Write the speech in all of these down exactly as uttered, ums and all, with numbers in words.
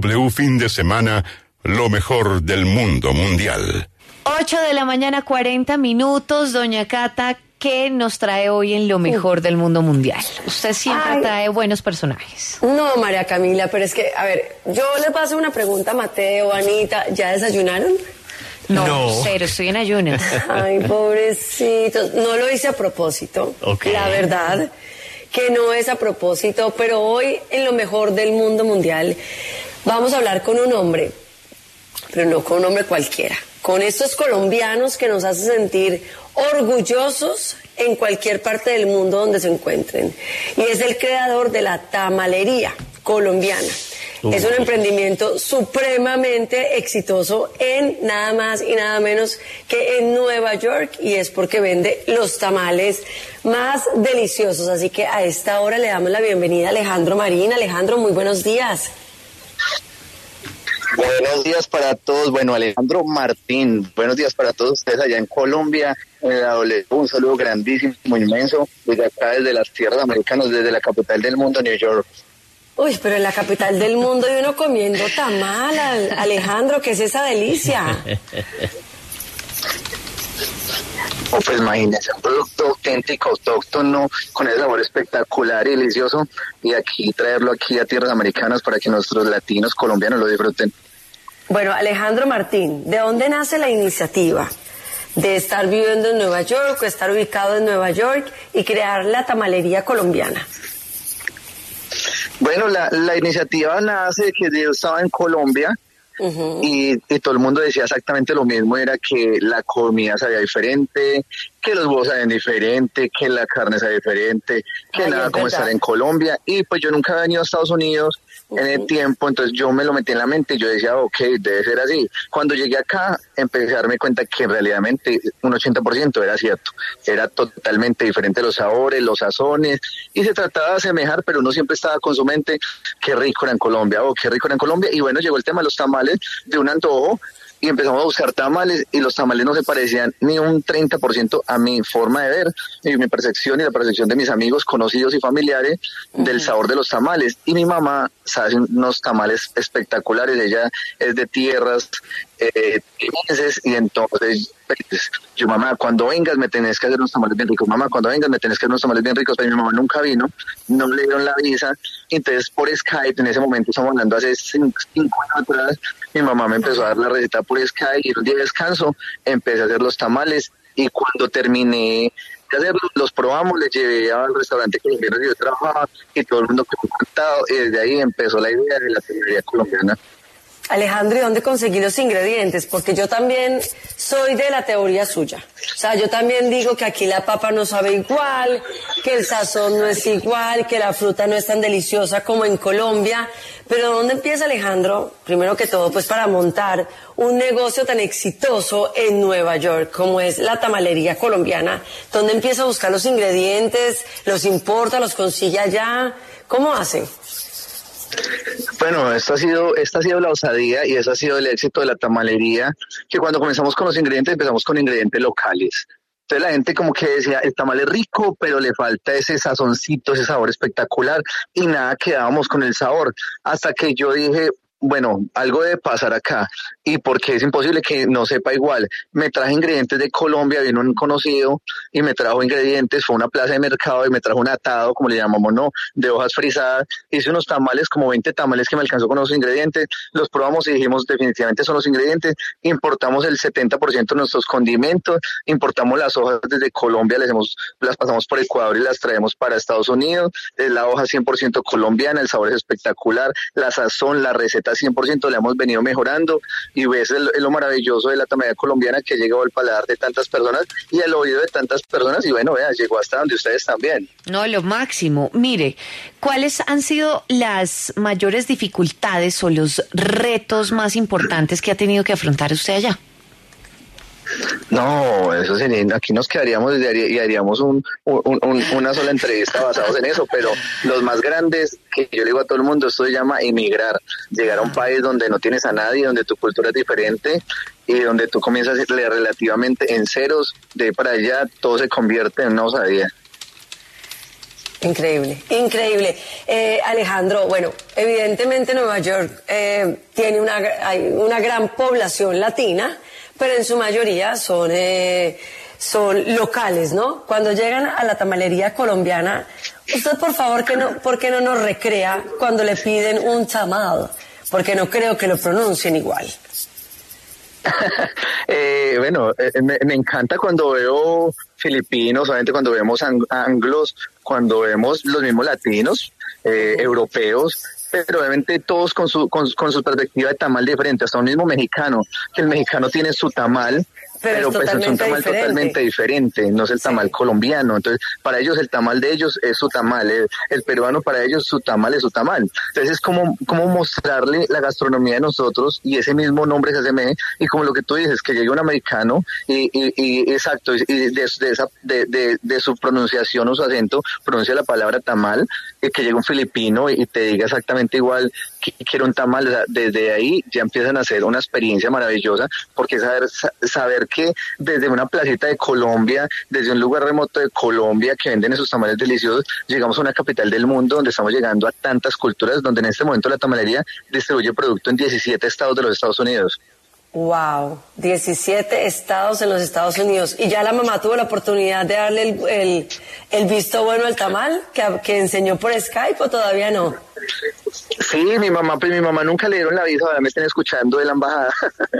W Fin de Semana, lo mejor del mundo mundial. ocho de la mañana, cuarenta minutos. Doña Cata, ¿qué nos trae hoy en lo mejor del mundo mundial? Usted siempre Ay. trae buenos personajes. No, María Camila, pero es que, a ver, yo le paso una pregunta a Mateo, Anita, ¿ya desayunaron? No, no, cero, estoy en ayunas. Ay, pobrecitos. No lo hice a propósito, okay. La verdad, que no es a propósito, pero hoy en lo mejor del mundo mundial vamos a hablar con un hombre, pero no con un hombre cualquiera, con estos colombianos que nos hacen sentir orgullosos en cualquier parte del mundo donde se encuentren. Y es el creador de la tamalería colombiana. Uh. Es un emprendimiento supremamente exitoso en nada más y nada menos que en Nueva York, y es porque vende los tamales más deliciosos. Así que a esta hora le damos la bienvenida a Alejandro Marín. Alejandro, muy buenos días. Buenos días para todos. Bueno, Alejandro Martín, buenos días para todos ustedes allá en Colombia, en la W. Un saludo grandísimo, inmenso, desde acá, desde las tierras americanas, desde la capital del mundo, New York. Uy, pero en la capital del mundo y uno comiendo tamal, Alejandro, ¿qué es esa delicia? Oh, pues imagínense, un producto auténtico, autóctono, con ese sabor espectacular y delicioso, y aquí traerlo aquí a tierras americanas para que nuestros latinos colombianos lo disfruten. Bueno, Alejandro Martín, ¿de dónde nace la iniciativa de estar viviendo en Nueva York, o estar ubicado en Nueva York y crear la tamalería colombiana? Bueno, la, la iniciativa nace de que yo estaba en Colombia. Uh-huh. y, y todo el mundo decía exactamente lo mismo, era que la comida sabía diferente, que los huevos sabían diferente, que la carne sabía diferente, que Ay, nada como estar en Colombia, y pues yo nunca había venido a Estados Unidos uh-huh. en el tiempo, entonces yo me lo metí en la mente y yo decía, ok, debe ser así. Cuando llegué acá empecé a darme cuenta que realmente un ochenta por ciento era cierto, era totalmente diferente los sabores, los sazones, y se trataba de asemejar, pero uno siempre estaba con su mente, qué rico era en Colombia, oh, qué rico era en Colombia, y bueno, llegó el tema de los tamales, de un antojo, y empezamos a buscar tamales, y los tamales no se parecían ni un treinta por ciento a mi forma de ver, y mi percepción y la percepción de mis amigos, conocidos y familiares, uh-huh. del sabor de los tamales. Y mi mamá sabe unos tamales espectaculares, ella es de tierras eh, y entonces pues, yo, mamá, cuando vengas me tenés que hacer unos tamales bien ricos, mamá, cuando vengas me tenés que hacer unos tamales bien ricos, pero mi mamá nunca vino, no le dieron la visa, entonces por Skype, en ese momento estamos hablando hace cinco, cinco años atrás, mi mamá me empezó a dar la receta por Skype, y un día de descanso empecé a hacer los tamales, y cuando terminé de hacerlos, los probamos, les llevé al restaurante colombiano que yo trabajaba, y todo el mundo quedó encantado, y desde ahí empezó la idea de la tamalería colombiana. Alejandro, ¿y dónde conseguí los ingredientes? Porque yo también soy de la teoría suya. O sea, yo también digo que aquí la papa no sabe igual, que el sazón no es igual, que la fruta no es tan deliciosa como en Colombia. Pero ¿dónde empieza, Alejandro? Primero que todo, pues para montar un negocio tan exitoso en Nueva York como es la tamalería colombiana. ¿Dónde empieza a buscar los ingredientes? ¿Los importa? ¿Los consigue allá? ¿Cómo hace? Bueno, esta ha sido esta ha sido la osadía y ese ha sido el éxito de la tamalería, que cuando comenzamos con los ingredientes, empezamos con ingredientes locales. Entonces la gente como que decía, el tamal es rico, pero le falta ese sazoncito, ese sabor espectacular, y nada, quedábamos con el sabor. Hasta que yo dije, bueno, algo debe pasar acá, y porque es imposible que no sepa igual. Me traje ingredientes de Colombia, vino un conocido y me trajo ingredientes, fue a una plaza de mercado y me trajo un atado, como le llamamos, ¿no?, de hojas frisadas. Hice unos tamales, como veinte tamales que me alcanzó con los ingredientes, los probamos y dijimos definitivamente son los ingredientes. Importamos el setenta por ciento de nuestros condimentos, importamos las hojas desde Colombia, les hemos, las pasamos por Ecuador y las traemos para Estados Unidos. Es la hoja cien por ciento colombiana, el sabor es espectacular, la sazón, la receta cien por ciento la hemos venido mejorando, y ves el, lo maravilloso de la tamalería colombiana, que ha llegado al paladar de tantas personas y al oído de tantas personas, y bueno, vea, llegó hasta donde ustedes también. No, lo máximo. Mire, ¿cuáles han sido las mayores dificultades o los retos más importantes que ha tenido que afrontar usted allá? No, eso sería, aquí nos quedaríamos y haríamos un, un, un, una sola entrevista basados en eso, pero los más grandes, que yo le digo a todo el mundo, esto se llama emigrar, llegar a un país donde no tienes a nadie, donde tu cultura es diferente y donde tú comienzas relativamente en ceros, de ahí para allá todo se convierte en una osadía. Increíble, increíble. Eh, Alejandro, bueno, evidentemente Nueva York eh, tiene una, hay una gran población latina, pero en su mayoría son, eh, son locales, ¿no? Cuando llegan a la tamalería colombiana, usted por favor, que no, ¿por qué no nos recrea cuando le piden un tamal? Porque no creo que lo pronuncien igual. eh, bueno, eh, me, me encanta cuando veo filipinos, obviamente cuando vemos ang- anglos, cuando vemos los mismos latinos, eh, europeos, pero obviamente todos con su con, con su perspectiva de tamal diferente, hasta un mismo mexicano, que el mexicano tiene su tamal, pero, pero pues es un tamal diferente. Totalmente diferente, no es el tamal sí. colombiano. Entonces, para ellos el tamal de ellos es su tamal, el, el peruano para ellos su tamal es su tamal. Entonces es como, como mostrarle la gastronomía de nosotros y ese mismo nombre se asemeje, y como lo que tú dices, que llegue un americano y, y, y exacto, y de, de, esa, de, de, de su pronunciación o su acento, pronuncia la palabra tamal, y que llegue un filipino y, y te diga exactamente igual que quiero un tamal. O sea, desde ahí ya empiezan a hacer una experiencia maravillosa, porque saber, saber que desde una placita de Colombia, desde un lugar remoto de Colombia que venden esos tamales deliciosos, llegamos a una capital del mundo donde estamos llegando a tantas culturas, donde en este momento la tamalería distribuye producto en diecisiete estados de los Estados Unidos. Wow, diecisiete estados en los Estados Unidos. ¿Y ya la mamá tuvo la oportunidad de darle el, el, el visto bueno al tamal que, que enseñó por Skype o todavía no? Sí, mi mamá, pues mi mamá nunca le dieron la visa, ahora me están escuchando de la embajada,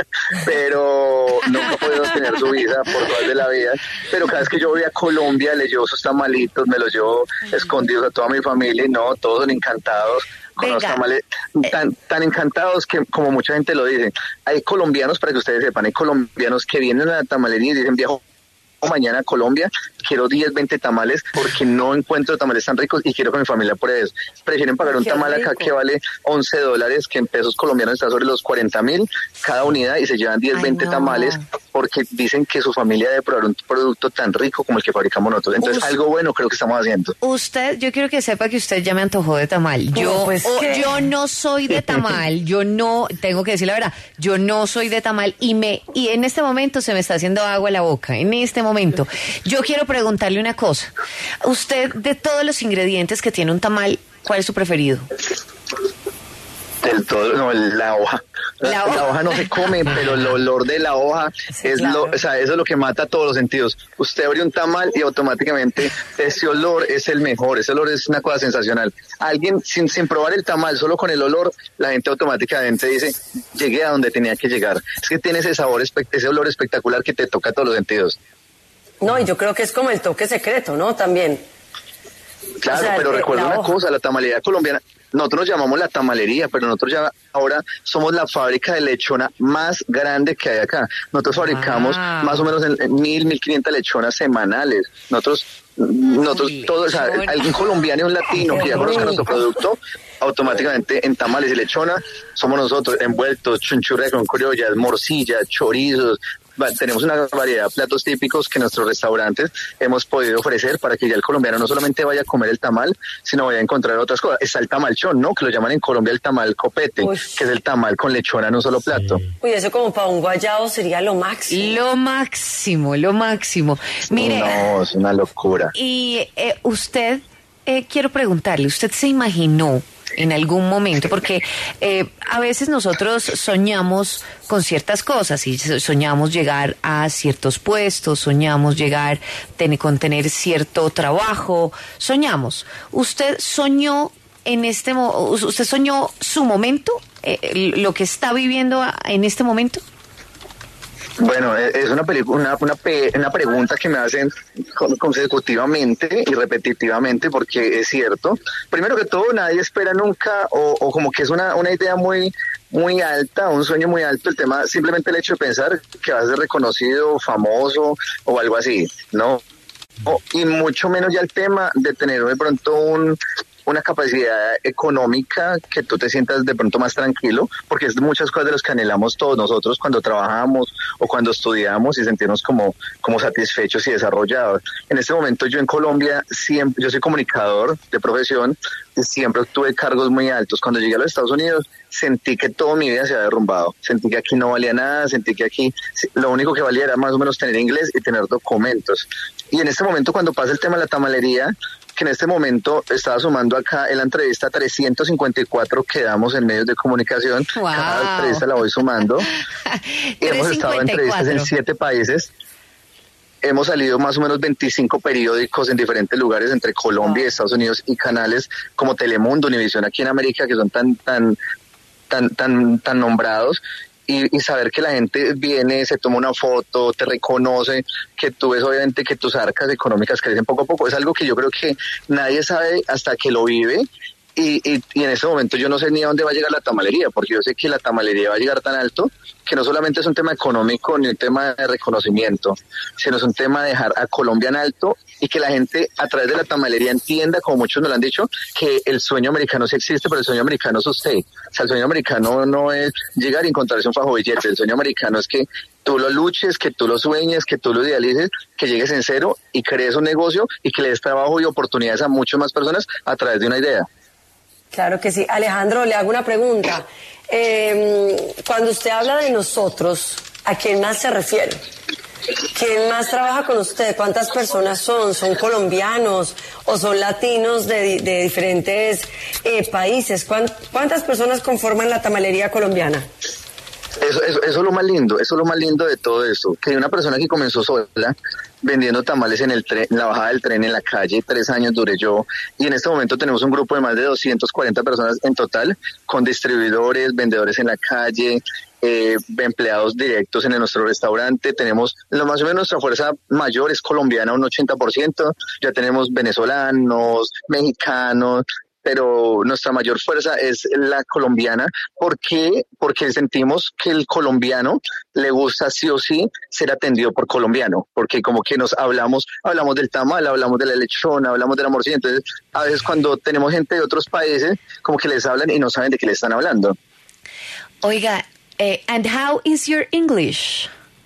pero nunca puedo tener su visa por todas de la vida. Pero cada vez que yo voy a Colombia, le llevo sus tamalitos, me los llevo escondidos a toda mi familia, y no, todos son encantados. Con los tamales tan, tan encantados que, como mucha gente lo dice, hay colombianos, para que ustedes sepan, hay colombianos que vienen a la tamalería y dicen: viejo, mañana a Colombia, quiero diez, veinte tamales porque no encuentro tamales tan ricos y quiero que mi familia pruebe eso. Prefieren pagar un tamal acá que vale once dólares, que en pesos colombianos está sobre los cuarenta mil cada unidad, y se llevan diez, veinte no. tamales porque dicen que su familia debe probar un producto tan rico como el que fabricamos nosotros. Entonces, usted, algo bueno creo que estamos haciendo. Usted, yo quiero que sepa que usted ya me antojó de tamal. Yo, no, pues, oh, yo no soy de tamal, yo no, tengo que decir la verdad, yo no soy de tamal, y me y en este momento se me está haciendo agua en la boca, en este momento. momento. Yo quiero preguntarle una cosa. Usted, de todos los ingredientes que tiene un tamal, ¿cuál es su preferido? Del todo, no, la hoja. La, la, hoja. la hoja no se come, pero el olor de la hoja sí, es claro. lo, o sea, eso es lo que mata todos los sentidos. Usted abre un tamal y automáticamente ese olor es el mejor, ese olor es una cosa sensacional. Alguien sin, sin probar el tamal, solo con el olor, la gente automáticamente dice: llegué a donde tenía que llegar. Es que tiene ese sabor, ese olor espectacular que te toca todos los sentidos. No, y yo creo que es como el toque secreto, ¿no? También. Claro, o sea, pero recuerda una hoja. cosa, la tamalería colombiana, nosotros nos llamamos la tamalería, pero nosotros ya ahora somos la fábrica de lechona más grande que hay acá. Nosotros fabricamos ah. más o menos en, en mil, mil quinientas lechonas semanales. Nosotros, nosotros todos, o sea, alguien colombiano y un latino que ya conozca nuestro producto, automáticamente en tamales y lechona somos nosotros, envueltos, chunchurria con criollas, morcilla, chorizos. Tenemos una variedad de platos típicos que nuestros restaurantes hemos podido ofrecer para que ya el colombiano no solamente vaya a comer el tamal, sino vaya a encontrar otras cosas. Está el tamalchón, ¿no? Que lo llaman en Colombia el tamal copete, Uy. que es el tamal con lechona en un solo plato. Sí. Uy, eso como para un guayabo sería lo máximo. Lo máximo, lo máximo. Mire. No, es una locura. Y eh, usted, eh, quiero preguntarle, ¿usted se imaginó en algún momento? Porque eh, a veces nosotros soñamos con ciertas cosas y soñamos llegar a ciertos puestos, soñamos llegar ten, con tener cierto trabajo, soñamos. ¿Usted soñó en este usted soñó su momento, eh, lo que está viviendo en este momento? Bueno, es una, una, una, una pregunta que me hacen consecutivamente y repetitivamente, porque es cierto. Primero que todo, nadie espera nunca, o, o como que es una, una idea muy muy alta, un sueño muy alto, el tema, simplemente el hecho de pensar que vas a ser reconocido, famoso o algo así, ¿no? O, y mucho menos ya el tema de tener de pronto un... una capacidad económica que tú te sientas de pronto más tranquilo, porque es de muchas cosas de las que anhelamos todos nosotros cuando trabajamos o cuando estudiamos, y sentirnos como, como satisfechos y desarrollados. En este momento yo en Colombia siempre, yo soy comunicador de profesión, y siempre tuve cargos muy altos. Cuando llegué a los Estados Unidos sentí que toda mi vida se había derrumbado, sentí que aquí no valía nada, sentí que aquí lo único que valía era más o menos tener inglés y tener documentos. Y en este momento, cuando pasa el tema de la tamalería, que en este momento estaba sumando acá en la entrevista trescientos cincuenta y cuatro que damos en medios de comunicación. Wow. Cada entrevista la voy sumando. Y hemos estado en entrevistas en siete países. Hemos salido más o menos veinticinco periódicos en diferentes lugares entre Colombia y Estados Unidos, y canales como Telemundo, Univisión aquí en América, que son tan tan tan tan tan nombrados. Y, y saber que la gente viene, se toma una foto, te reconoce, que tú ves obviamente que tus arcas económicas crecen poco a poco, es algo que yo creo que nadie sabe hasta que lo vive. Y, y, y en ese momento yo no sé ni a dónde va a llegar la tamalería, porque yo sé que la tamalería va a llegar tan alto que no solamente es un tema económico ni un tema de reconocimiento, sino es un tema de dejar a Colombia en alto y que la gente a través de la tamalería entienda, como muchos me lo han dicho, que el sueño americano sí existe, pero el sueño americano es usted. O sea, el sueño americano no es llegar y encontrarse un fajo billete, el sueño americano es que tú lo luches, que tú lo sueñes, que tú lo idealices, que llegues en cero y crees un negocio y que le des trabajo y oportunidades a muchas más personas a través de una idea. Claro que sí. Alejandro, le hago una pregunta. Eh, cuando usted habla de nosotros, ¿a quién más se refiere? ¿Quién más trabaja con usted? ¿Cuántas personas son? ¿Son colombianos o son latinos de, de diferentes eh, países? ¿Cuántas personas conforman la tamalería colombiana? Eso, eso, eso es lo más lindo, eso es lo más lindo de todo esto, que una persona que comenzó sola, vendiendo tamales en el tren, en la bajada del tren en la calle, tres años duré yo, y en este momento tenemos un grupo de más de doscientas cuarenta personas en total, con distribuidores, vendedores en la calle, eh, empleados directos en nuestro restaurante. Tenemos, lo más o menos nuestra fuerza mayor es colombiana, un ochenta por ciento, ya tenemos venezolanos, mexicanos, pero nuestra mayor fuerza es la colombiana. ¿Por qué? Porque sentimos que el colombiano le gusta sí o sí ser atendido por colombiano, porque como que nos hablamos, hablamos del tamal, hablamos de la lechona, hablamos de la morcilla. Entonces, a veces cuando tenemos gente de otros países, como que les hablan y no saben de qué le están hablando. Oiga, eh, and how is your English?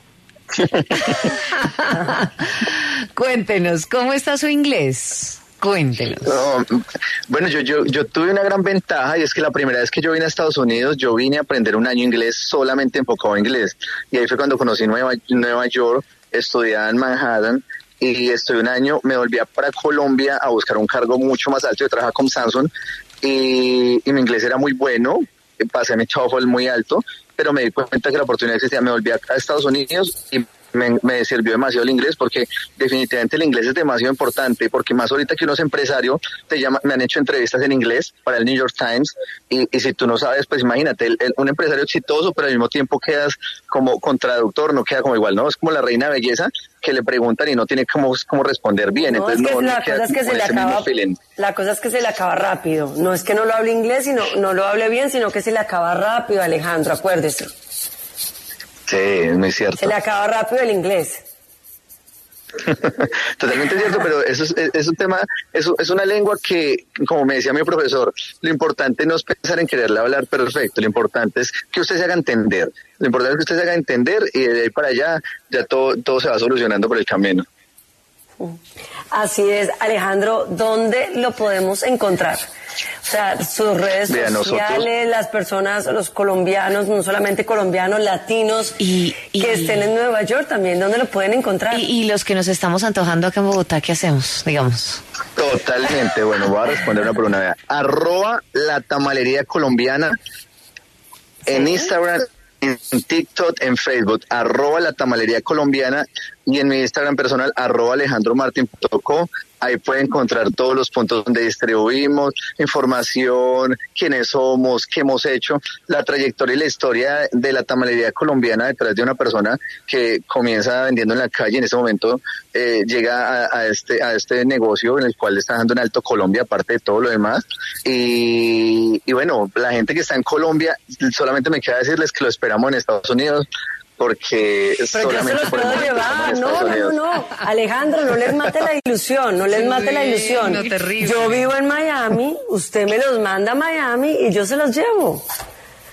Cuéntenos, ¿cómo está su inglés? Cuéntenos. No, bueno, yo, yo, yo tuve una gran ventaja, y es que la primera vez que yo vine a Estados Unidos, yo vine a aprender un año inglés solamente enfocado en inglés. Y ahí fue cuando conocí Nueva, Nueva York, estudiaba en Manhattan, y estuve un año, me volví para Colombia a buscar un cargo mucho más alto. Yo trabajaba con Samsung, y, y mi inglés era muy bueno, pasé mi TOEFL muy alto, pero me di cuenta que la oportunidad existía. Me volví a, a Estados Unidos y Me, me sirvió demasiado el inglés, porque definitivamente el inglés es demasiado importante, porque más ahorita que uno es empresario, te llama, me han hecho entrevistas en inglés para el New York Times, y, y si tú no sabes, pues imagínate, el, el, un empresario exitoso, pero al mismo tiempo quedas como con traductor, no queda como igual, ¿no? Es como la reina de belleza que le preguntan y no tiene cómo, cómo responder bien. No, Entonces es que no, la no cosa es que se le acaba, la cosa es que se le acaba rápido. No es que no lo hable inglés, sino no lo hable bien, sino que se le acaba rápido, Alejandro, acuérdese. Sí, es muy cierto. Se le acaba rápido el inglés. Totalmente cierto, pero eso es, es un tema, es, es una lengua que, como me decía mi profesor, lo importante no es pensar en quererla hablar perfecto, lo importante es que usted se haga entender. Lo importante es que usted se haga entender, y de ahí para allá ya todo, todo se va solucionando por el camino. Así es, Alejandro, ¿dónde lo podemos encontrar? O sea, sus redes Vea, sociales, nosotros, las personas, los colombianos, no solamente colombianos, latinos, y, y, que estén en Nueva York también, ¿dónde lo pueden encontrar? Y, y los que nos estamos antojando acá en Bogotá, ¿qué hacemos? Digamos. Totalmente, bueno, voy a responder una por una vez. Arroba la tamalería colombiana, ¿sí? En Instagram, en TikTok, en Facebook, arroba la tamalería colombiana, y en mi Instagram personal, arroba alejandro martin punto co. Ahí puede encontrar todos los puntos donde distribuimos, información, quiénes somos, qué hemos hecho, la trayectoria y la historia de la tamalería colombiana detrás de una persona que comienza vendiendo en la calle y en ese momento eh, llega a, a este a este negocio en el cual le está dando en alto Colombia, aparte de todo lo demás. Y, y bueno, la gente que está en Colombia, solamente me queda decirles que lo esperamos en Estados Unidos, porque pero yo se los puedo llevar, no, no, no, no, Alejandro, no les mate la ilusión, no les sí, mate la ilusión. No, terrible. Yo vivo en Miami, usted me los manda a Miami y yo se los llevo.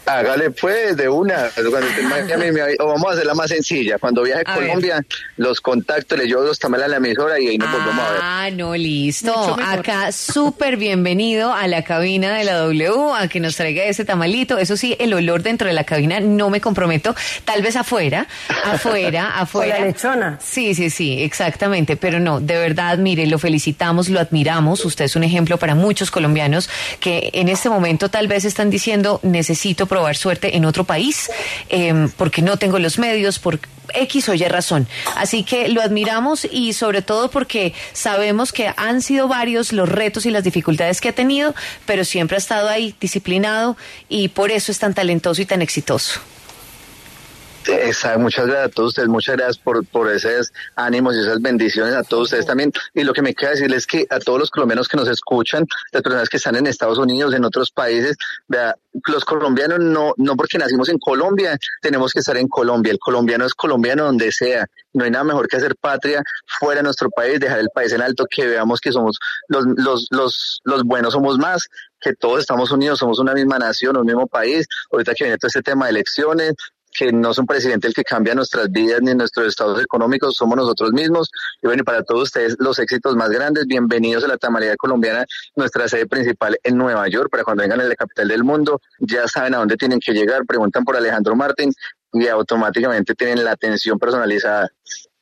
Hágale pues, de una. Cuando esté en Miami, me- o vamos a hacerla más sencilla. Cuando viaje a A ver. Colombia, los contacto, le llevo los tamales a la emisora y ahí nos volvemos a ver. Ah, no, listo. Mucho mejor. Acá súper bienvenido a la cabina de la W, a que nos traiga ese tamalito. Eso sí, el olor dentro de la cabina no me comprometo. Tal vez afuera, afuera, afuera. O la lechona. Sí, sí, sí, exactamente. Pero no, de verdad, mire, lo felicitamos, lo admiramos. Usted es un ejemplo para muchos colombianos que en este momento tal vez están diciendo, necesito probar suerte en otro país, eh, porque no tengo los medios, por X o Y razón. Así que lo admiramos y sobre todo porque sabemos que han sido varios los retos y las dificultades que ha tenido, pero siempre ha estado ahí disciplinado y por eso es tan talentoso y tan exitoso. Esa, muchas gracias a todos ustedes, muchas gracias por, por esos ánimos y esas bendiciones a todos ustedes también. Y lo que me queda decirles es que a todos los colombianos que nos escuchan, las personas que están en Estados Unidos, en otros países, vea, los colombianos no, no porque nacimos en Colombia, tenemos que estar en Colombia. El colombiano es colombiano donde sea. No hay nada mejor que hacer patria fuera de nuestro país, dejar el país en alto, que veamos que somos los, los, los, los buenos, somos más, que todos estamos unidos, somos una misma nación, un mismo país. Ahorita que viene todo este tema de elecciones, que no es un presidente el que cambia nuestras vidas ni nuestros estados económicos, somos nosotros mismos. Y bueno, y para todos ustedes los éxitos más grandes, bienvenidos a la Tamalera Colombiana, nuestra sede principal en Nueva York, para cuando vengan a la capital del mundo, ya saben a dónde tienen que llegar, preguntan por Alejandro Martín y automáticamente tienen la atención personalizada.